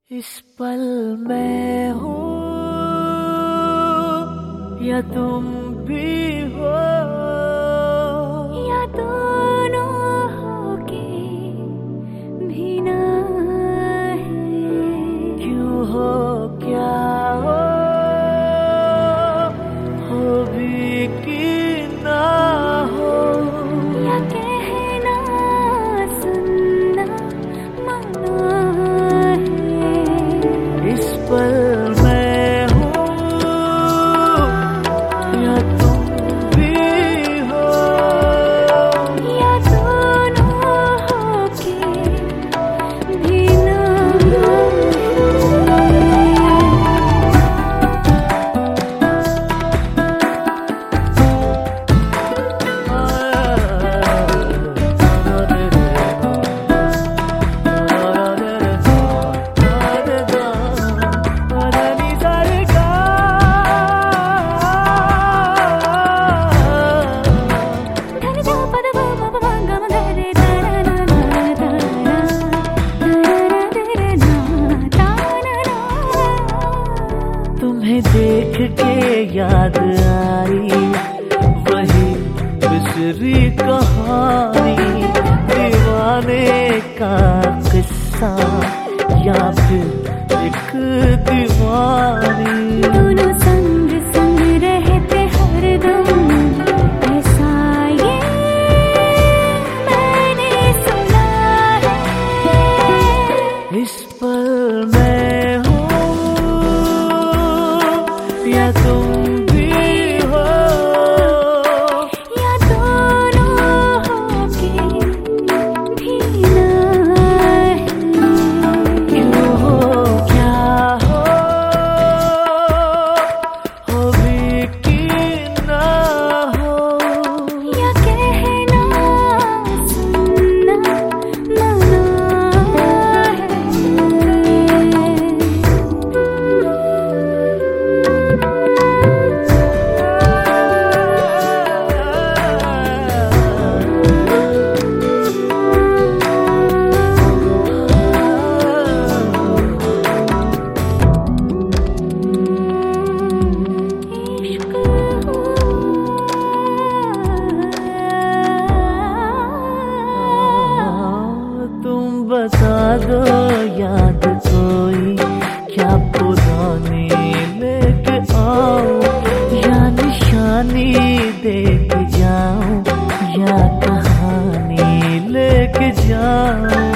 इस पल मैं हूँ या तुम भी हो, या दोनों होके भी ना है। क्यों हो क्या हो भी कि ना हो, या कहना सुनना मना है। इस पल मैं हूँ या तुम भी हो, या दोनों होके भी ना तुम्हें देख के याद आई वही बिसरी कहानी, दीवाने का किस्सा या फिर एक दीवानी। दोनों संग संग रहते हरदम, ऐसा ये मैंने सुना है। इस पल मैं हूँ या तुम भी हो, या दोनों होके भी ना है। क्यों हो क्या हो भी कि ना हो, या कहना सुनना मना बता दो याद कोई क्या पुरानी लेके आओ, या निशानी देख जाऊं या कहानी लेके जाऊं।